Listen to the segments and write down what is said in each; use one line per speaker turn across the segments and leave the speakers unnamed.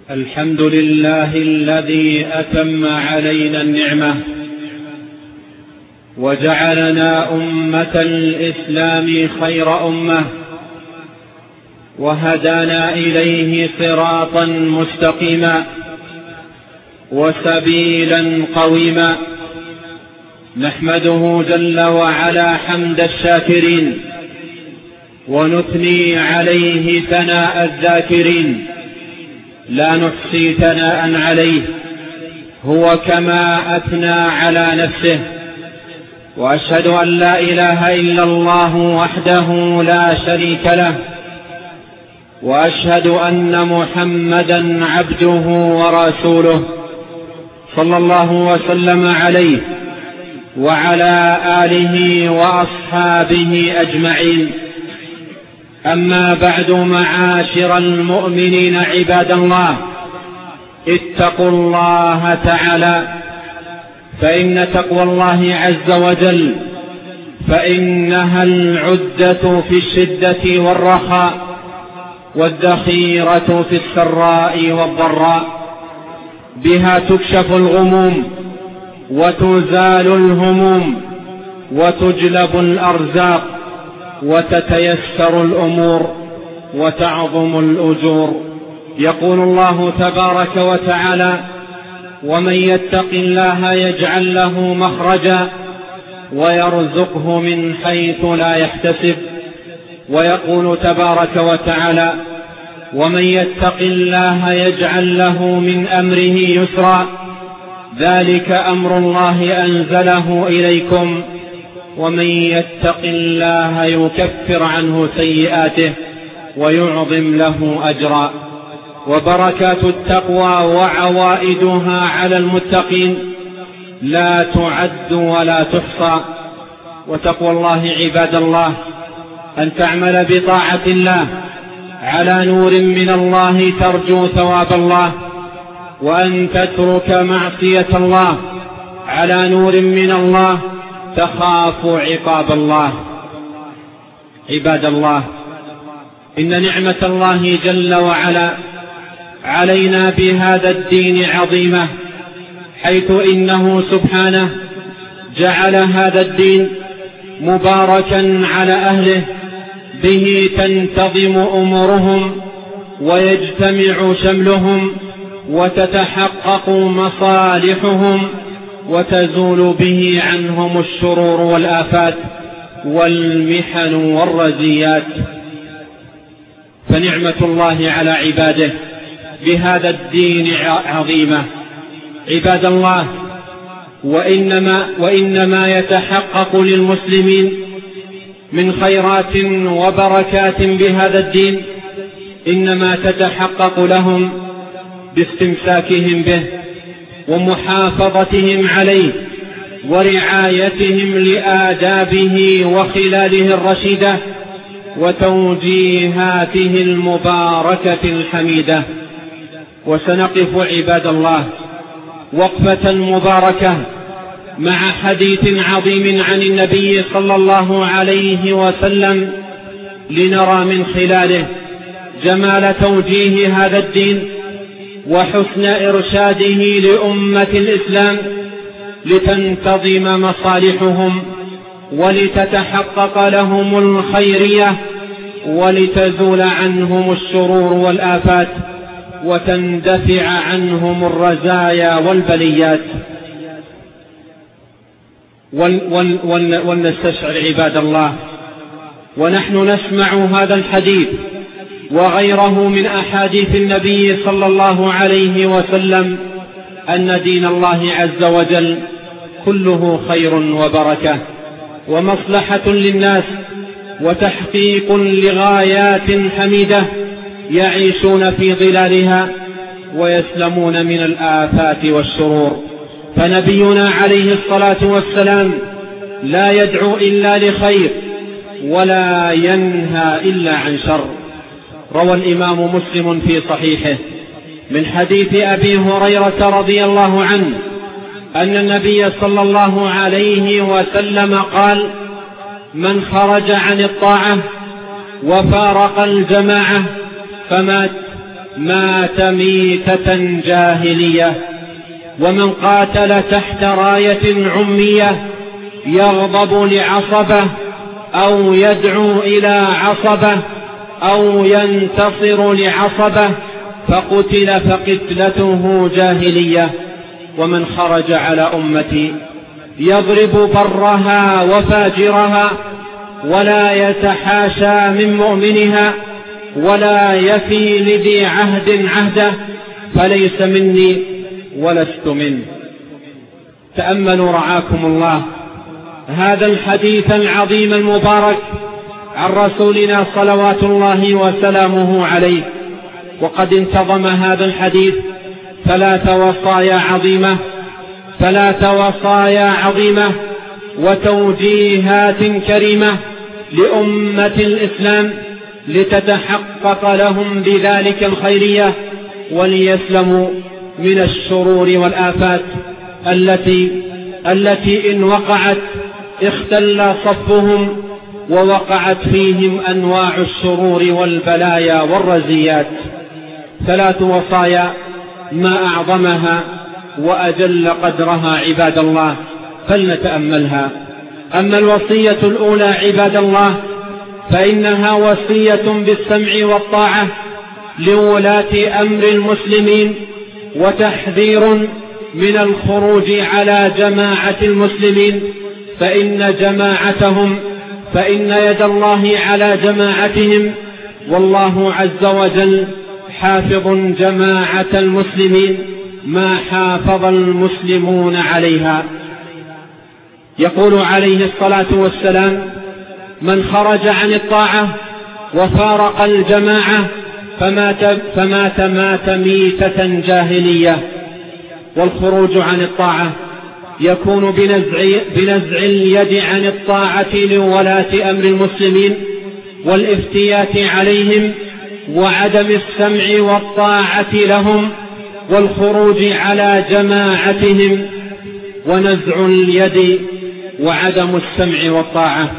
الحمد لله الذي أتم علينا النعمة وجعلنا أمة الإسلام خير أمة، وهدانا إليه صراطا مستقيما وسبيلا قويما. نحمده جل وعلا حمد الشاكرين، ونثني عليه ثناء الذاكرين، لا نحصي ثناء عليه، هو كما أثنى على نفسه. وأشهد أن لا إله إلا الله وحده لا شريك له، وأشهد أن محمدا عبده ورسوله، صلى الله وسلم عليه وعلى آله وأصحابه أجمعين. أما بعد، معاشر المؤمنين عباد الله، اتقوا الله تعالى، فإن تقوى الله عز وجل فإنها العدة في الشدة والرخاء، والذخيرة في السراء والضراء. بها تكشف الغموم وتزال الهموم وتجلب الأرزاق وتتيسر الأمور وتعظم الأجور. يقول الله تبارك وتعالى: ومن يتق الله يجعل له مخرجا ويرزقه من حيث لا يحتسب. ويقول تبارك وتعالى: ومن يتق الله يجعل له من أمره يسرا، ذلك أمر الله أنزله إليكم، ومن يتق الله يكفر عنه سيئاته ويعظم له أجرا. وبركات التقوى وعوائدها على المتقين لا تعد ولا تحصى. وتقوى الله عباد الله أن تعمل بطاعة الله على نور من الله ترجو ثواب الله، وأن تترك معصية الله على نور من الله تخاف عقاب الله. عباد الله، إن نعمة الله جل وعلا علينا بهذا الدين عظيمة، حيث إنه سبحانه جعل هذا الدين مباركا على أهله، به تنتظم أمورهم ويجتمع شملهم وتتحقق مصالحهم وتزول به عنهم الشرور والآفات والمحن والرزيات. فنعمة الله على عباده بهذا الدين عظيمة. عباد الله، وإنما يتحقق للمسلمين من خيرات وبركات بهذا الدين إنما تتحقق لهم باستمساكهم به ومحافظتهم عليه ورعايتهم لآدابه وخلاله الرشيدة وتوجيهاته المباركة الحميدة. وسنقف عباد الله وقفة مباركة مع حديث عظيم عن النبي صلى الله عليه وسلم، لنرى من خلاله جمال توجيه هذا الدين وحسن إرشاده لأمة الإسلام لتنتظم مصالحهم ولتتحقق لهم الخيرية ولتزول عنهم الشرور والآفات وتندفع عنهم الرزايا والبليات. ولنستشعر عباد الله ونحن نسمع هذا الحديث وغيره من أحاديث النبي صلى الله عليه وسلم أن دين الله عز وجل كله خير وبركة ومصلحة للناس وتحقيق لغايات حميدة يعيشون في ظلالها ويسلمون من الآفات والشرور. فنبينا عليه الصلاة والسلام لا يدعو إلا لخير ولا ينهى إلا عن شر. روى الإمام مسلم في صحيحه من حديث أبي هريرة رضي الله عنه أن النبي صلى الله عليه وسلم قال: من خرج عن الطاعة وفارق الجماعة فمات مات ميتة جاهلية. ومن قاتل تحت راية عمية يغضب لعصبة أو يدعو إلى عصبة أو ينتصر لعصبة فقتل فقتلته جاهلية. ومن خرج على أمتي يضرب برها وفاجرها ولا يتحاشى من مؤمنها ولا يفي لذي عهد عهده فليس مني ولست منه. تأملوا رعاكم الله هذا الحديث العظيم المبارك عن رسولنا صلوات الله وسلامه عليه. وقد انتظم هذا الحديث ثلاث وصايا عظيمة وتوجيهات كريمة لأمة الإسلام لتتحقق لهم بذلك الخيرية وليسلموا من الشرور والآفات التي إن وقعت اختل صفهم ووقعت فيهم أنواع الشرور والبلايا والرزيات. ثلاث وصايا ما أعظمها وأجل قدرها عباد الله، فلنتأملها. أما الوصية الأولى عباد الله فإنها وصية بالسمع والطاعة لولاة أمر المسلمين وتحذير من الخروج على جماعة المسلمين، فإن يد الله على جماعتهم، والله عز وجل حافظ جماعة المسلمين ما حافظ المسلمون عليها. يقول عليه الصلاة والسلام: من خرج عن الطاعة وفارق الجماعة فمات ميتة جاهلية. والخروج عن الطاعة يكون بنزع اليد عن الطاعة لولاة أمر المسلمين والافتيات عليهم وعدم السمع والطاعة لهم والخروج على جماعتهم. ونزع اليد وعدم السمع والطاعة،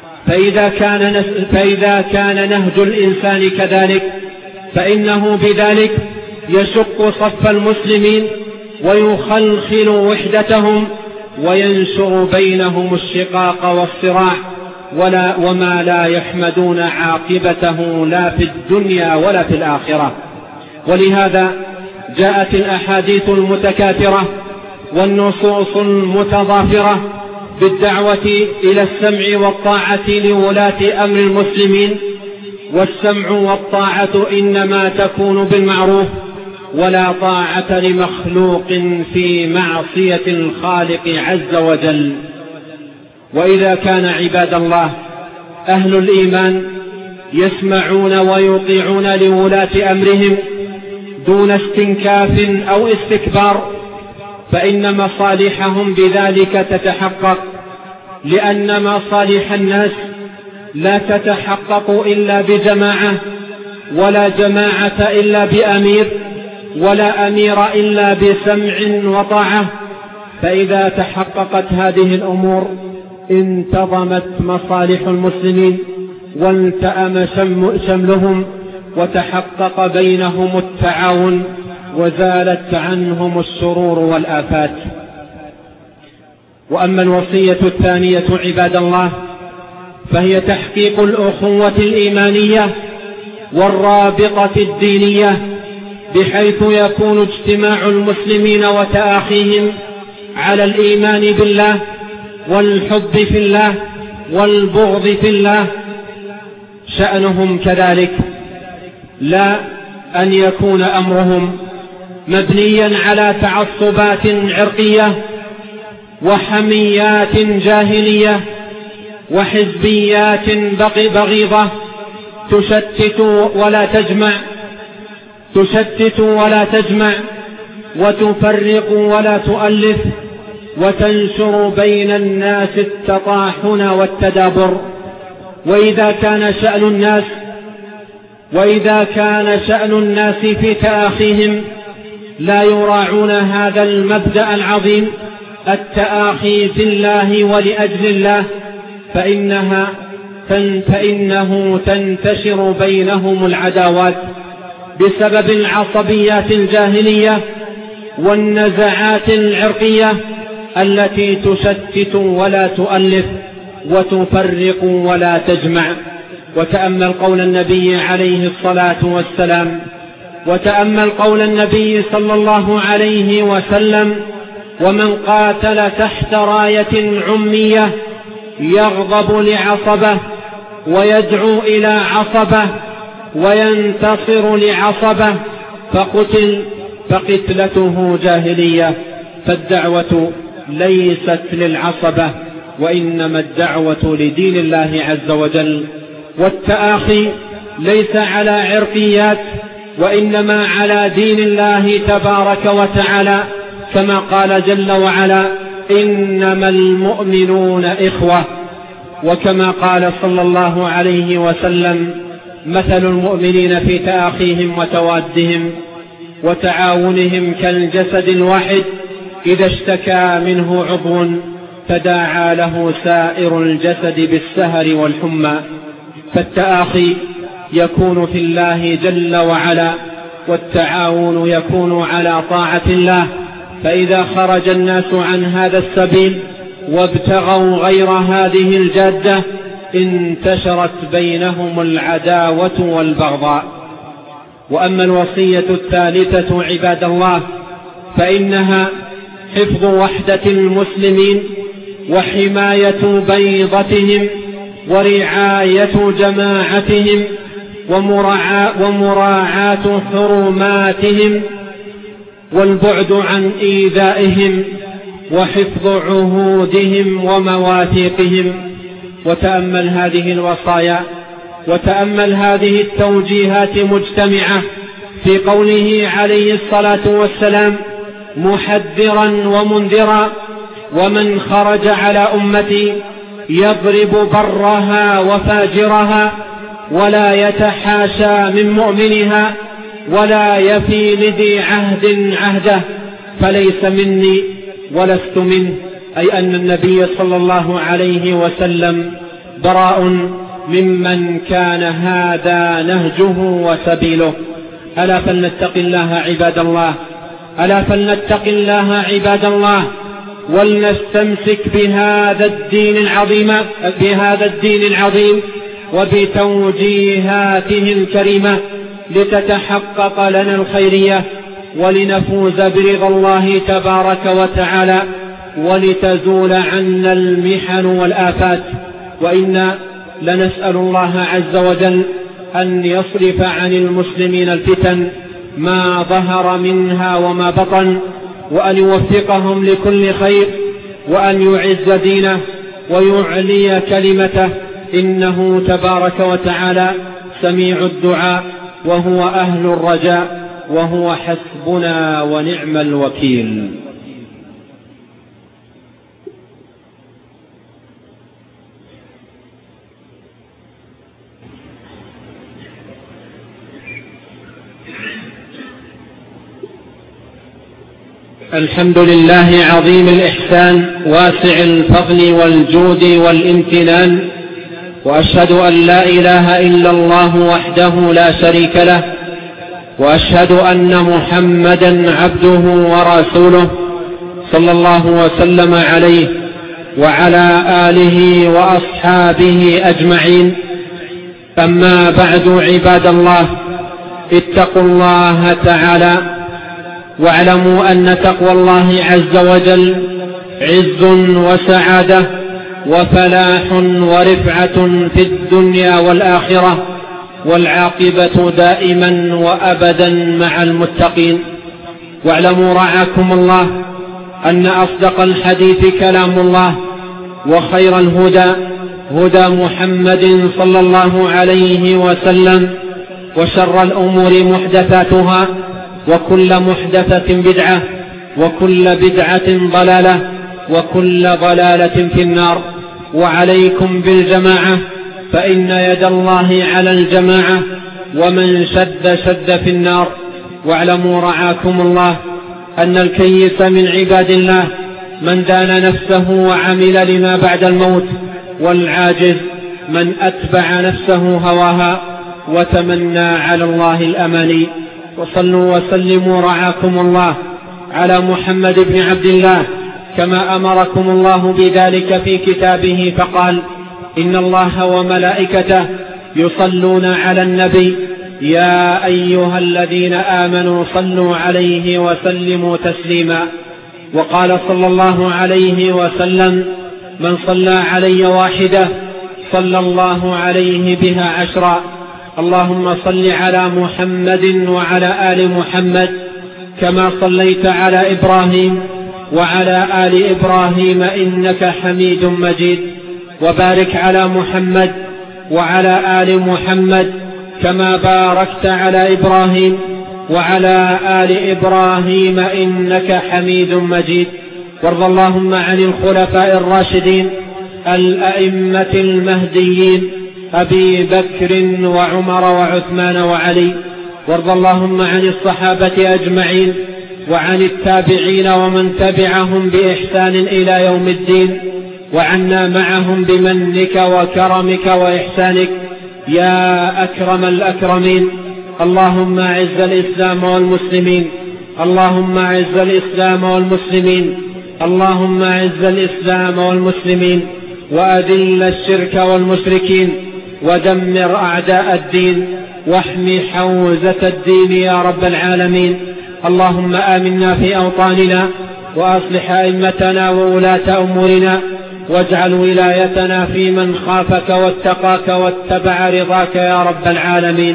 فإذا كان نهج الإنسان كذلك فإنه بذلك يشق صف المسلمين ويخلخل وحدتهم وينشر بينهم الشقاق والصراع وما لا يحمدون عاقبته لا في الدنيا ولا في الآخرة. ولهذا جاءت الأحاديث المتكاثرة والنصوص المتضافرة بالدعوة إلى السمع والطاعة لولاة أمر المسلمين. والسمع والطاعة إنما تكون بالمعروف، ولا طاعة لمخلوق في معصية الخالق عز وجل. وإذا كان عباد الله أهل الإيمان يسمعون ويطيعون لولاة أمرهم دون استنكاف أو استكبار فإن مصالحهم بذلك تتحقق، لأن مصالح الناس لا تتحقق إلا بجماعة، ولا جماعة إلا بأمير، ولا أمير إلا بسمع وطاعة. فإذا تحققت هذه الأمور انتظمت مصالح المسلمين والتأم شملهم وتحقق بينهم التعاون وزالت عنهم الشرور والآفات. وأما الوصية الثانية عباد الله فهي تحقيق الأخوة الإيمانية والرابطة الدينية، بحيث يكون اجتماع المسلمين وتآخيهم على الإيمان بالله والحب في الله والبغض في الله شأنهم كذلك، لا أن يكون أمرهم مبنيا على تعصبات عرقية وحميات جاهلية وحزبيات بغيضة تشتت ولا تجمع وتفرق ولا تؤلف وتنشر بين الناس التطاحن والتدابر. وإذا كان شأن الناس في تآخيهم لا يراعون هذا المبدأ العظيم التآخي في الله ولأجل الله فإنه تنتشر بينهم العداوات بسبب العصبيات الجاهلية والنزعات العرقية التي تشتت ولا تؤلف وتفرق ولا تجمع. وتأمل قول النبي عليه الصلاة والسلام، وتأمل قول النبي صلى الله عليه وسلم: ومن قاتل تحت راية عمية يغضب لعصبه ويدعو إلى عصبه وينتصر لعصبه فقتل فقتلته جاهلية. فالدعوة ليست للعصبة، وإنما الدعوة لدين الله عز وجل. والتآخي ليس على عرقيات، وإنما على دين الله تبارك وتعالى، كما قال جل وعلا: إنما المؤمنون إخوة. وكما قال صلى الله عليه وسلم: مثل المؤمنين في تآخيهم وتوادهم وتعاونهم كالجسد الواحد إذا اشتكى منه عضو تداعى له سائر الجسد بالسهر والحمى. فالتآخي يكون في الله جل وعلا، والتعاون يكون على طاعة الله. فإذا خرج الناس عن هذا السبيل وابتغوا غير هذه الجادة انتشرت بينهم العداوة والبغضاء. وأما الوصية الثالثة عباد الله فإنها حفظ وحدة المسلمين وحماية بيضتهم ورعاية جماعتهم ومراعاة حرماتهم والبعد عن إيذائهم وحفظ عهودهم ومواثيقهم. وتأمل هذه الوصايا وتأمل هذه التوجيهات مجتمعة في قوله عليه الصلاة والسلام محذرا ومنذرا: ومن خرج على أمتي يضرب برها وفاجرها ولا يتحاشى من مؤمنها ولا يفي لذي عهد عهده فليس مني ولست منه. أي أن النبي صلى الله عليه وسلم براء ممن كان هذا نهجه وسبيله. ألا فلنتق الله عباد الله، ألا فلنتق الله عباد الله، ولنستمسك بهذا الدين العظيم وبتوجيهاته الكريمة لتتحقق لنا الخيرية ولنفوز برضا الله تبارك وتعالى ولتزول عنا المحن والآفات. وإنا لنسأل الله عز وجل أن يصرف عن المسلمين الفتن ما ظهر منها وما بطن، وأن يوفقهم لكل خير، وأن يعز دينه ويعلي كلمته، إنه تبارك وتعالى سميع الدعاء وهو أهل الرجاء وهو حسبنا ونعم الوكيل. الحمد لله عظيم الإحسان واسع الفضل والجود والامتنان، وأشهد أن لا إله إلا الله وحده لا شريك له، وأشهد أن محمدا عبده ورسوله صلى الله وسلم عليه وعلى آله وأصحابه أجمعين. أما بعد عباد الله، اتقوا الله تعالى واعلموا أن تقوى الله عز وجل عز وسعادة وفلاح ورفعة في الدنيا والآخرة، والعاقبة دائما وأبدا مع المتقين. واعلموا رعاكم الله أن أصدق الحديث كلام الله، وخير الهدى هدى محمد صلى الله عليه وسلم، وشر الأمور محدثاتها، وكل محدثة بدعة، وكل بدعة ضلالة، وكل ضلالة في النار. وعليكم بالجماعة، فإن يد الله على الجماعة، ومن شد في النار. واعلموا رعاكم الله أن الكيس من عباد الله من دان نفسه وعمل لما بعد الموت، والعاجز من أتبع نفسه هواها وتمنى على الله الأماني. وصلوا وسلموا رعاكم الله على محمد بن عبد الله كما أمركم الله بذلك في كتابه فقال: إن الله وملائكته يصلون على النبي يا أيها الذين آمنوا صلوا عليه وسلموا تسليما. وقال صلى الله عليه وسلم: من صلى علي واحدة صلى الله عليه بها 10. اللهم صل على محمد وعلى آل محمد كما صليت على إبراهيم وعلى آل إبراهيم إنك حميد مجيد، وبارك على محمد وعلى آل محمد كما باركت على إبراهيم وعلى آل إبراهيم إنك حميد مجيد. وارض اللهم عن الخلفاء الراشدين الأئمة المهديين أبي بكر وعمر وعثمان وعلي. وارض اللهم عن الصحابة أجمعين وعن التابعين ومن تبعهم بإحسان إلى يوم الدين، وعنا معهم بمنك وكرمك وإحسانك يا أكرم الأكرمين. اللهم أعز الإسلام والمسلمين، اللهم أعز الإسلام والمسلمين، اللهم أعز الإسلام والمسلمين، وأذل الشرك والمشركين، ودمر أعداء الدين، واحمي حوزة الدين يا رب العالمين. اللهم آمنا في أوطاننا، وأصلح أئمتنا وولاة أمورنا، واجعل ولايتنا في من خافك واتقاك واتبع رضاك يا رب العالمين.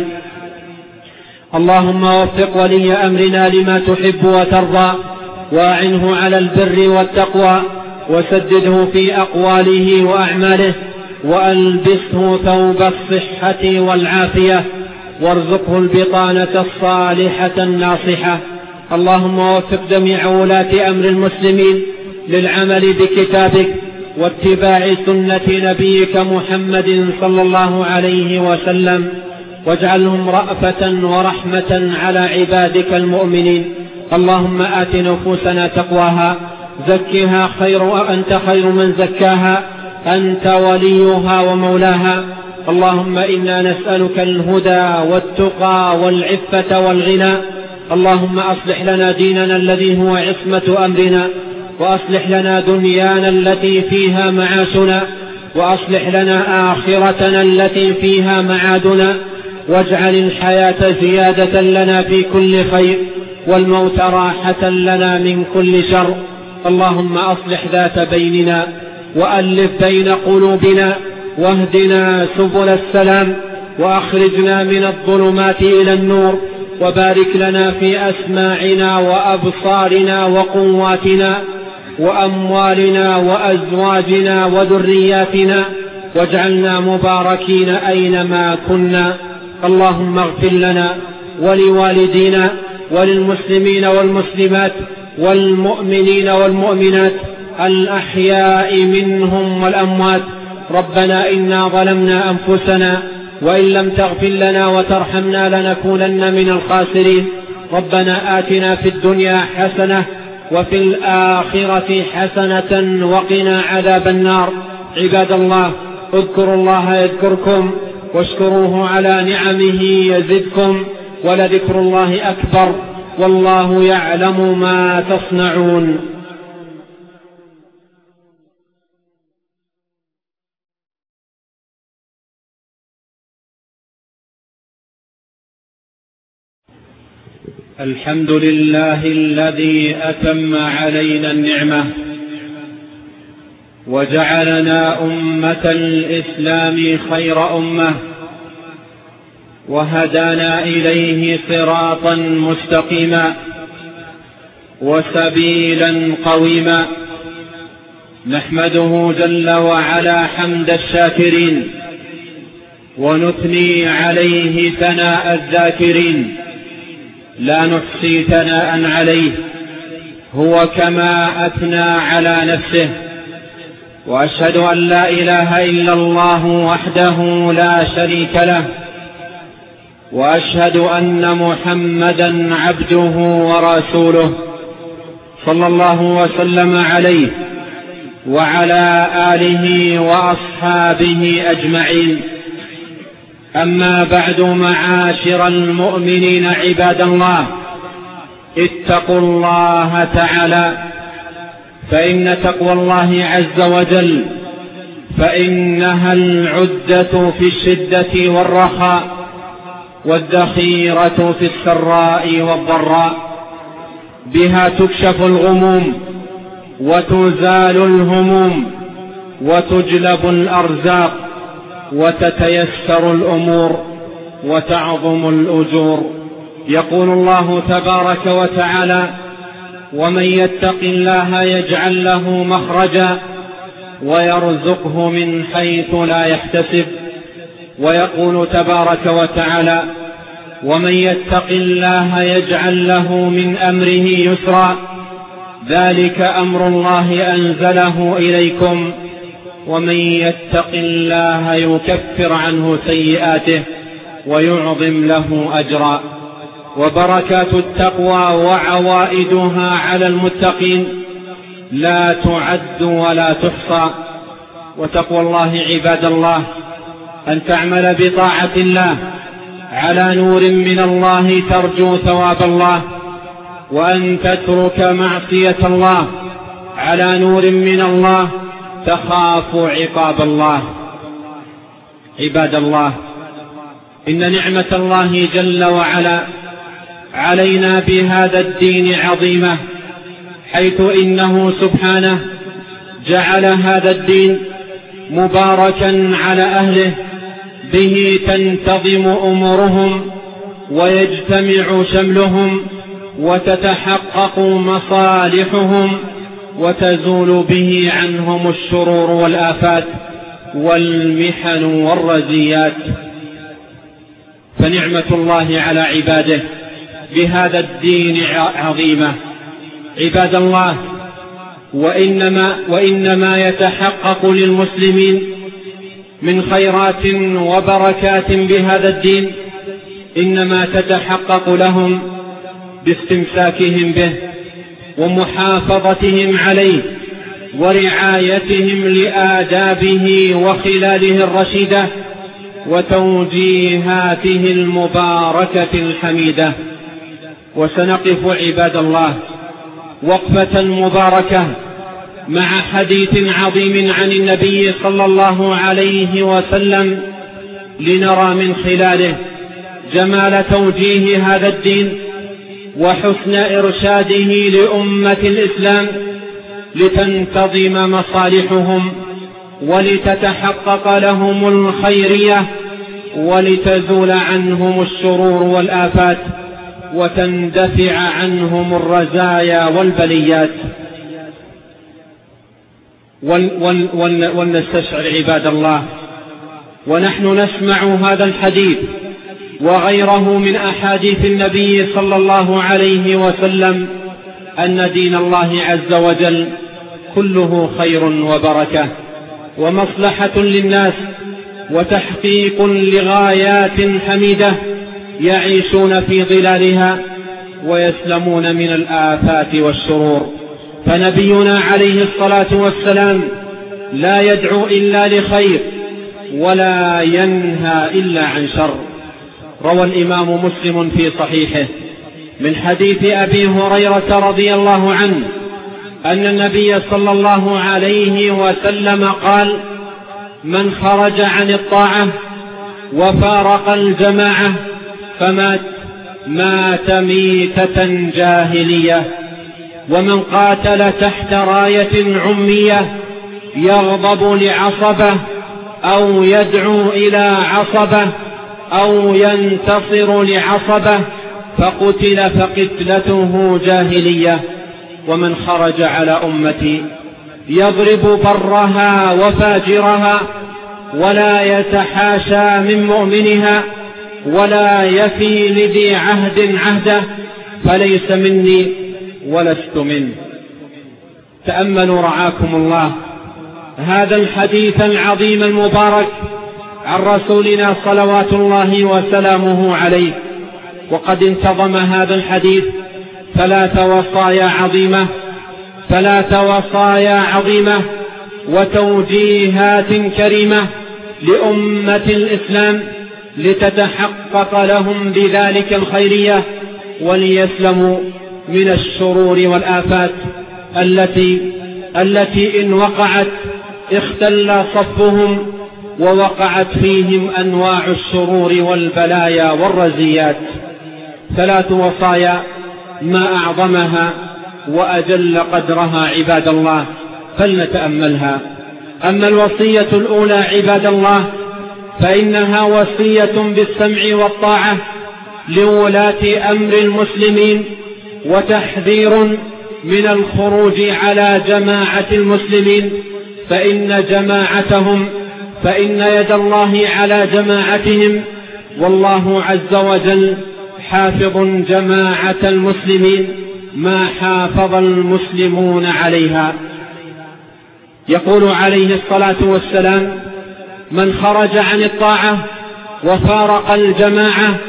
اللهم وفق ولي أمرنا لما تحب وترضى، وأعنه على البر والتقوى، وسدده في أقواله وأعماله، وألبسه ثوب الصحة والعافية، وارزقه البطانة الصالحة الناصحة. اللهم وفق جميع ولاة أمر المسلمين للعمل بكتابك واتباع سنة نبيك محمد صلى الله عليه وسلم، واجعلهم رأفة ورحمة على عبادك المؤمنين. اللهم آت نفوسنا تقواها، زكها أنت خير من زكاها، أنت وليها ومولاها. اللهم إنا نسألك الهدى والتقى والعفة والغنى. اللهم أصلح لنا ديننا الذي هو عصمة أمرنا، وأصلح لنا دنيانا التي فيها معاشنا، وأصلح لنا آخرتنا التي فيها معادنا، واجعل الحياة زيادة لنا في كل خير، والموت راحة لنا من كل شر. اللهم أصلح ذات بيننا، وألف بين قلوبنا، واهدنا سبل السلام، وأخرجنا من الظلمات إلى النور، وبارك لنا في أسماعنا وأبصارنا وقواتنا وأموالنا وأزواجنا وذرياتنا، واجعلنا مباركين أينما كنا. اللهم اغفر لنا ولوالدينا وللمسلمين والمسلمات والمؤمنين والمؤمنات الأحياء منهم والأموات. ربنا إنا ظلمنا أنفسنا، وإن لم تغفر لنا وترحمنا لنكونن من الخاسرين. ربنا آتنا في الدنيا حسنة وفي الآخرة حسنة وقنا عذاب النار. عباد الله، اذكروا الله يذكركم، واشكروه على نعمه يزدكم، ولذكر الله أكبر، والله يعلم ما تصنعون. الحمد لله الذي أتم علينا النعمة، وجعلنا أمة الإسلام خير أمة، وهدانا إليه صراطا مستقيما وسبيلا قويما. نحمده جل وعلا حمد الشاكرين، ونثني عليه ثناء الذاكرين، لا نحصي ثناء عليه، هو كما أثنى على نفسه. وأشهد أن لا إله إلا الله وحده لا شريك له، وأشهد أن محمدا عبده ورسوله، صلى الله وسلم عليه وعلى آله وأصحابه أجمعين. أما بعد، معاشر المؤمنين عباد الله، اتقوا الله تعالى، فإن تقوى الله عز وجل فإنها العدة في الشدة والرخاء، والذخيرة في السراء والضراء. بها تكشف الغموم وتزال الهموم وتجلب الأرزاق وتتيسر الأمور وتعظم الأجور. يقول الله تبارك وتعالى: ومن يتق الله يجعل له مخرجا ويرزقه من حيث لا يحتسب. ويقول تبارك وتعالى: ومن يتق الله يجعل له من أمره يسرا، ذلك أمر الله أنزله إليكم، ومن يتق الله يكفر عنه سيئاته ويعظم له أجرا. وبركات التقوى وعوائدها على المتقين لا تعد ولا تحصى. وتقوى الله عباد الله أن تعمل بطاعة الله على نور من الله ترجو ثواب الله، وأن تترك معصية الله على نور من الله تخاف عقاب الله. عباد الله، إن نعمة الله جل وعلا علينا بهذا الدين عظيمة، حيث إنه سبحانه جعل هذا الدين مباركا على أهله، به تنتظم أمورهم ويجتمع شملهم وتتحقق مصالحهم وتزول به عنهم الشرور والآفات والمحن والرزيات. فنعمة الله على عباده بهذا الدين عظيمة. عباد الله، وإنما يتحقق للمسلمين من خيرات وبركات بهذا الدين إنما تتحقق لهم باستمساكهم به ومحافظتهم عليه ورعايتهم لآدابه وخلاله الرشيدة وتوجيهاته المباركة الحميدة. وسنقف عباد الله وقفة مباركة مع حديث عظيم عن النبي صلى الله عليه وسلم، لنرى من خلاله جمال توجيه هذا الدين وحسن إرشاده لأمة الإسلام لتنتظم مصالحهم ولتتحقق لهم الخيرية ولتزول عنهم الشرور والآفات وتندفع عنهم الرزايا والبليات. ولنستشعر عباد الله ونحن نسمع هذا الحديث وغيره من أحاديث النبي صلى الله عليه وسلم أن دين الله عز وجل كله خير وبركة ومصلحة للناس وتحقيق لغايات حميدة يعيشون في ظلالها ويسلمون من الآفات والشرور. فنبينا عليه الصلاة والسلام لا يدعو إلا لخير ولا ينهى إلا عن شر. روى الإمام مسلم في صحيحه من حديث أبي هريرة رضي الله عنه أن النبي صلى الله عليه وسلم قال: من خرج عن الطاعة وفارق الجماعة مات ميتة جاهلية، ومن قاتل تحت راية عمية يغضب لعصبة أو يدعو إلى عصبة أو ينتصر لعصبة فقتل فقتلته جاهلية. ومن خرج على أمتي يضرب برها وفاجرها ولا يتحاشى من مؤمنها ولا يفي لذي عهد عهده فليس مني ولست منه. تأملوا رعاكم الله هذا الحديث العظيم المبارك عن رسولنا صلوات الله وسلامه عليه، وقد انتظم هذا الحديث ثلاث وصايا عظيمة وتوجيهات كريمة لأمة الإسلام لتتحقق لهم بذلك الخيرية وليسلموا من الشرور والآفات التي إن وقعت اختل صفهم ووقعت فيهم أنواع الشرور والبلايا والرزيات. 3 وصايا ما أعظمها وأجل قدرها عباد الله، فلنتأملها. أما الوصية الأولى عباد الله فإنها وصية بالسمع والطاعة لولاة أمر المسلمين، وتحذير من الخروج على جماعة المسلمين، فإن يد الله على جماعتهم، والله عز وجل حافظ جماعة المسلمين ما حافظ المسلمون عليها. يقول عليه الصلاة والسلام: من خرج عن الطاعة وفارق الجماعة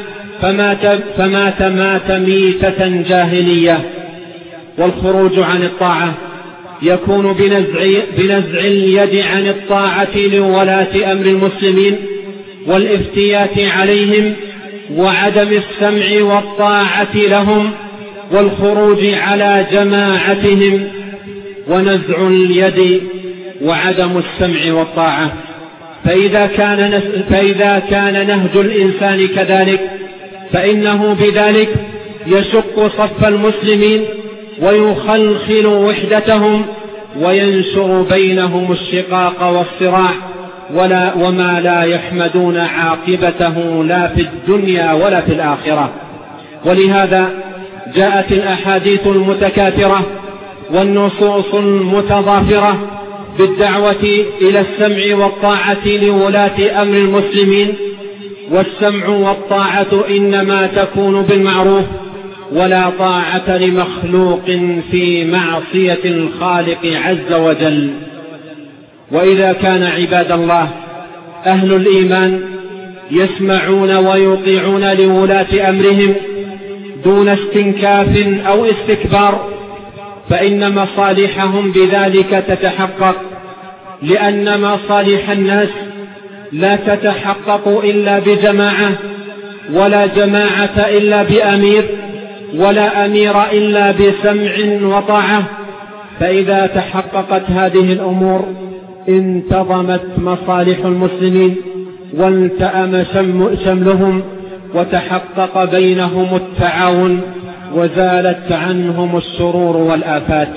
فمات ميتة جاهلية. والخروج عن الطاعة يكون بنزع اليد عن الطاعة لولاة أمر المسلمين والافتيات عليهم وعدم السمع والطاعة لهم والخروج على جماعتهم، ونزع اليد وعدم السمع والطاعة. فإذا كان نهج الإنسان كذلك فإنه بذلك يشق صف المسلمين ويخلخل وحدتهم وينشر بينهم الشقاق والصراع، وما لا يحمدون عاقبته لا في الدنيا ولا في الآخرة. ولهذا جاءت الأحاديث المتكاثرة والنصوص المتضافرة بالدعوة إلى السمع والطاعة لولاة أمر المسلمين. والسمع والطاعة إنما تكون بالمعروف، ولا طاعة لمخلوق في معصية الخالق عز وجل. وإذا كان عباد الله أهل الإيمان يسمعون ويطيعون لولاة أمرهم دون استنكاف أو استكبار، فإن مصالحهم بذلك تتحقق، لأن مصالح الناس لا تتحقق إلا بجماعة، ولا جماعة إلا بأمير، ولا أمير إلا بسمع وطاعة. فإذا تحققت هذه الأمور انتظمت مصالح المسلمين والتأم شملهم وتحقق بينهم التعاون وزالت عنهم الشرور والآفات.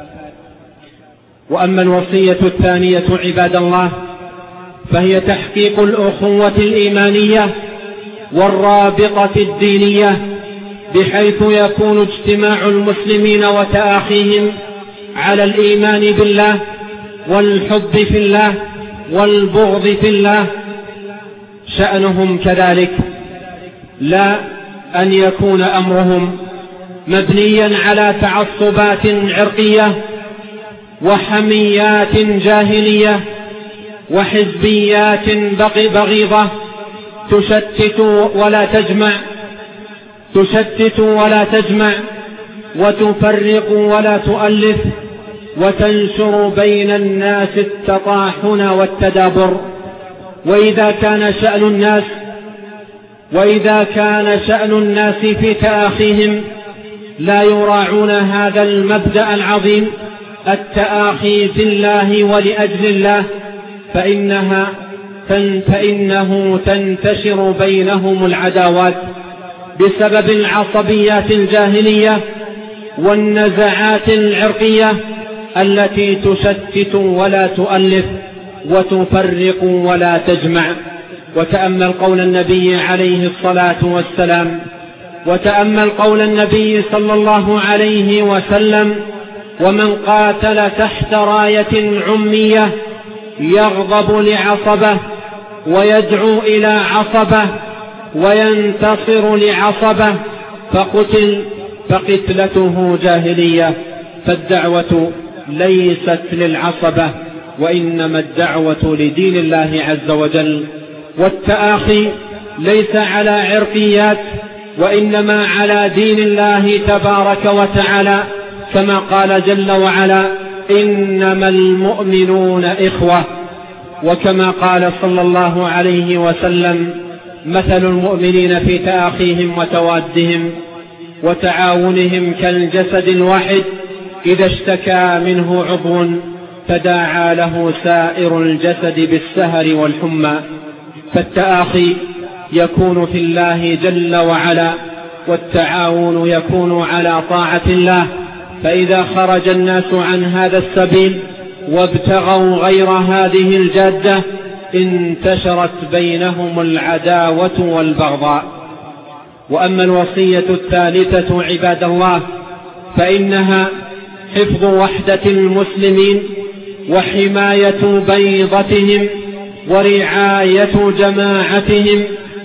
وأما الوصية الثانية عباد الله فهي تحقيق الأخوة الإيمانية والرابطة الدينية، بحيث يكون اجتماع المسلمين وتآخيهم على الإيمان بالله والحب في الله والبغض في الله شأنهم كذلك، لا أن يكون أمرهم مبنيا على تعصبات عرقية وحميات جاهلية وحزبيات بغيضة تشتت ولا تجمع وتفرق ولا تؤلف وتنشر بين الناس التطاحن والتدابر. وإذا كان شأن الناس في تآخيهم لا يراعون هذا المبدأ العظيم التآخي في الله ولأجل الله، فإنه تنتشر بينهم العداوات بسبب العصبيات الجاهلية والنزعات العرقية التي تشتت ولا تؤلف وتفرق ولا تجمع. وتأمل قول النبي عليه الصلاة والسلام، وتأمل قول النبي صلى الله عليه وسلم: ومن قاتل تحت راية عمية يغضب لعصبه ويدعو إلى عصبه وينتصر لعصبه فقتل فقتلته جاهلية. فالدعوة ليست للعصبة، وإنما الدعوة لدين الله عز وجل. والتآخي ليس على عرقيات، وإنما على دين الله تبارك وتعالى، كما قال جل وعلا: إنما المؤمنون إخوة. وكما قال صلى الله عليه وسلم: مثل المؤمنين في تآخيهم وتوادهم وتعاونهم كالجسد الواحد إذا اشتكى منه عضو تداعى له سائر الجسد بالسهر والحمى. فالتآخي يكون في الله جل وعلا، والتعاون يكون على طاعة الله. فإذا خرج الناس عن هذا السبيل وابتغوا غير هذه الجادة انتشرت بينهم العداوة والبغضاء. وأما الوصية الثالثة عباد الله فإنها حفظ وحدة المسلمين وحماية بيضتهم ورعاية جماعتهم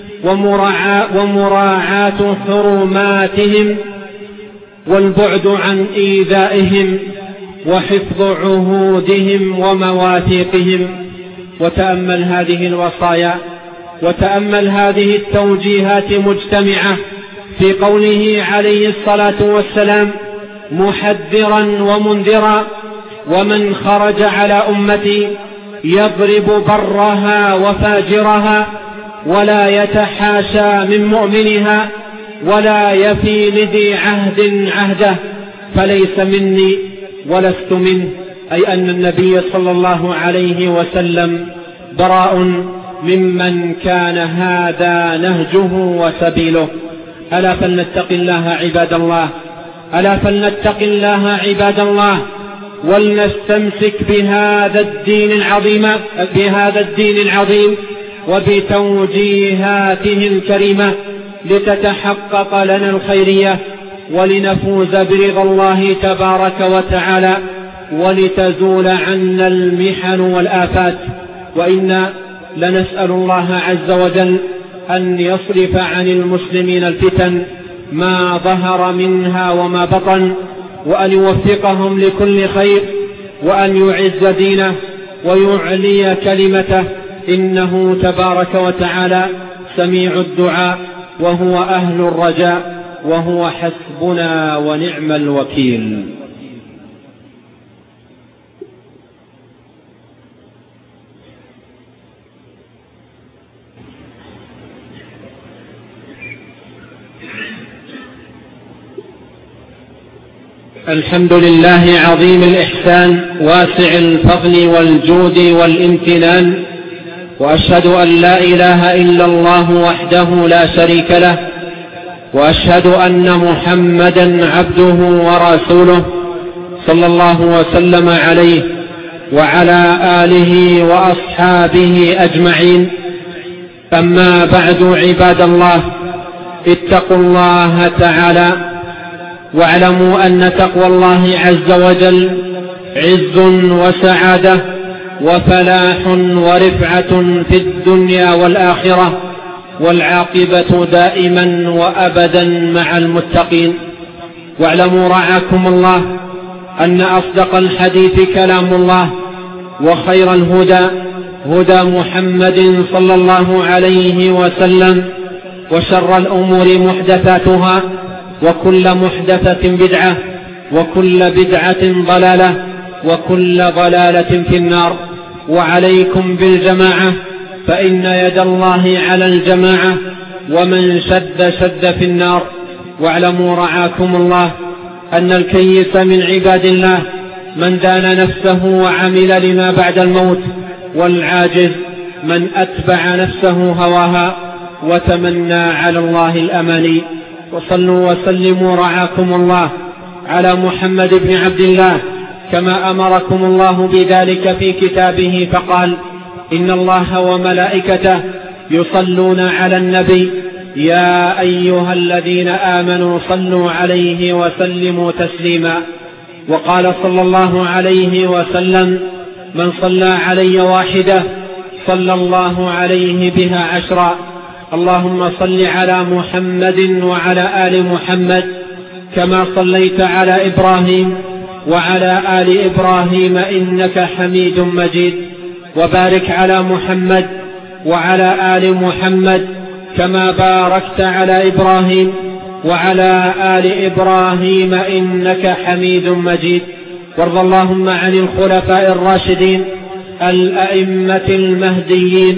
ومراعاة حرماتهم والبعد عن إيذائهم وحفظ عهودهم ومواثيقهم. وتأمل هذه الوصايا وتأمل هذه التوجيهات مجتمعة في قوله عليه الصلاة والسلام محذرا ومنذرا: ومن خرج على أمتي يضرب برها وفاجرها ولا يتحاشى من مؤمنها ولا يفي لذي عهد عهده فليس مني ولست منه. أي أن النبي صلى الله عليه وسلم براء ممن كان هذا نهجه وسبيله. ألا فلنتق الله عباد الله، ألا فلنتق الله عباد الله، ولنستمسك بهذا الدين العظيم وبتوجيهاته الكريمة لتتحقق لنا الخيرية ولنفوز برضا الله تبارك وتعالى ولتزول عنا المحن والآفات. وإنا لنسأل الله عز وجل أن يصرف عن المسلمين الفتن ما ظهر منها وما بطن، وأن يوفقهم لكل خير، وأن يعز دينه ويعلي كلمته، إنه تبارك وتعالى سميع الدعاء وهو أهل الرجاء وهو حسبنا ونعم الوكيل. الحمد لله عظيم الإحسان واسع الفضل والجود والامتنان، وأشهد أن لا إله إلا الله وحده لا شريك له، وأشهد أن محمدا عبده ورسوله صلى الله وسلم عليه وعلى آله وأصحابه أجمعين. أما بعد عباد الله، اتقوا الله تعالى واعلموا أن تقوى الله عز وجل عز وسعادة وفلاح ورفعة في الدنيا والآخرة، والعاقبة دائما وأبدا مع المتقين. واعلموا رعاكم الله أن أصدق الحديث كلام الله، وخير الهدى هدى محمد صلى الله عليه وسلم، وشر الأمور محدثاتها، وكل محدثة بدعة، وكل بدعة ضلالة، وكل ضلالة في النار. وعليكم بالجماعة، فإن يد الله على الجماعة، ومن شد في النار. واعلموا رعاكم الله أن الكيس من عباد الله من دان نفسه وعمل لما بعد الموت، والعاجز من أتبع نفسه هواها وتمنى على الله الأماني. وصلوا وسلموا رعاكم الله على محمد بن عبد الله كما أمركم الله بذلك في كتابه، فقال: إن الله وملائكته يصلون على النبي يا أيها الذين آمنوا صلوا عليه وسلموا تسليما. وقال صلى الله عليه وسلم: من صلى علي واحدة صلى الله عليه بها 10. اللهم صل على محمد وعلى آل محمد كما صليت على إبراهيم وعلى آل إبراهيم إنك حميد مجيد. وبارك على محمد وعلى آل محمد كما باركت على إبراهيم وعلى آل إبراهيم إنك حميد مجيد. وارض اللهم عن الخلفاء الراشدين الأئمة المهديين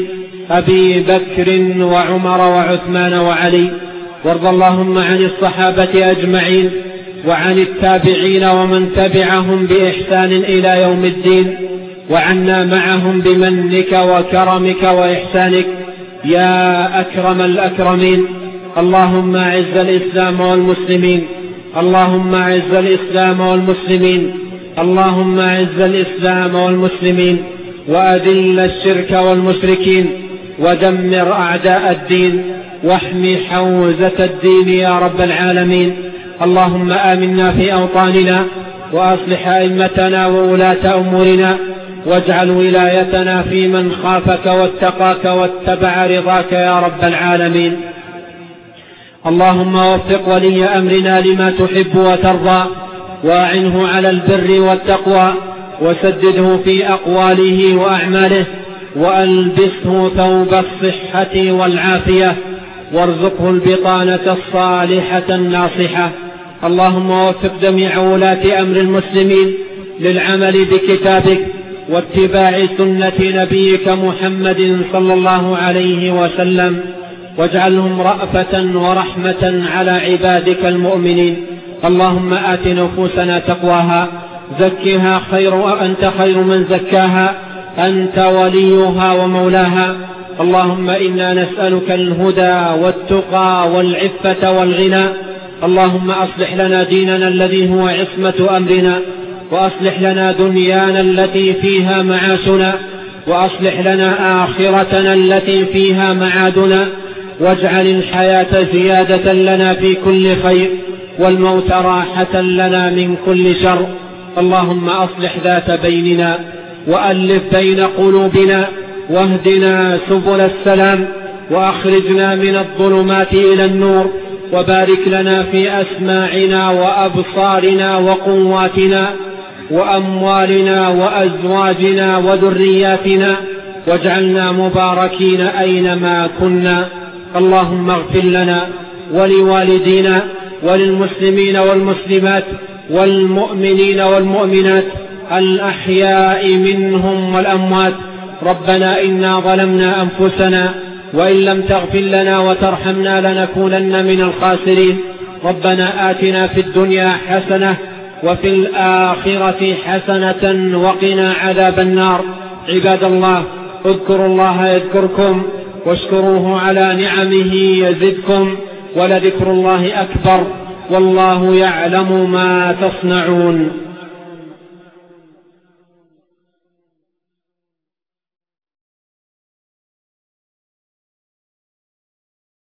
أبي بكر وعمر وعثمان وعلي، وارض اللهم عن الصحابة أجمعين وعن التابعين ومن تبعهم بإحسان إلى يوم الدين، وعنا معهم بمنك وكرمك وإحسانك يا أكرم الأكرمين. اللهم أعز الإسلام والمسلمين، اللهم أعز الإسلام والمسلمين، اللهم أعز الإسلام والمسلمين، وأذل الشرك والمشركين، ودمر أعداء الدين، واحمِ حوزة الدين يا رب العالمين. اللهم آمنا في أوطاننا، وأصلح أئمتنا وولاة أمورنا، واجعل ولايتنا في من خافك واتقاك واتبع رضاك يا رب العالمين. اللهم وفق ولي أمرنا لما تحب وترضى، وأعنه على البر والتقوى، وسدده في أقواله وأعماله، وألبسه ثوب الصحة والعافية، وارزقه البطانة الصالحة الناصحة. اللهم وفق جميع ولاة أمر المسلمين للعمل بكتابك واتباع سنة نبيك محمد صلى الله عليه وسلم، واجعلهم رأفة ورحمة على عبادك المؤمنين. اللهم آت نفوسنا تقواها، زكها أنت خير من زكاها، أنت وليها ومولاها. اللهم إنا نسألك الهدى والتقى والعفة والغنى. اللهم أصلح لنا ديننا الذي هو عصمة أمرنا، وأصلح لنا دنيانا التي فيها معاشنا، وأصلح لنا آخرتنا التي فيها معادنا، واجعل الحياة زيادة لنا في كل خير، والموت راحة لنا من كل شر. اللهم أصلح ذات بيننا، وألف بين قلوبنا، واهدنا سبل السلام، وأخرجنا من الظلمات إلى النور، وبارك لنا في أسماعنا وأبصارنا وقواتنا وأموالنا وأزواجنا وذرياتنا، واجعلنا مباركين أينما كنا. اللهم اغفر لنا ولوالدينا وللمسلمين والمسلمات والمؤمنين والمؤمنات الأحياء منهم والأموات. ربنا إنا ظلمنا أنفسنا، وإن لم تغفر لنا وترحمنا لنكونن من الخاسرين. ربنا آتنا في الدنيا حسنة وفي الآخرة حسنة وقنا عذاب النار. عباد الله، اذكروا الله يذكركم، واشكروه على نعمه يزدكم، ولذكر الله أكبر، والله يعلم ما تصنعون.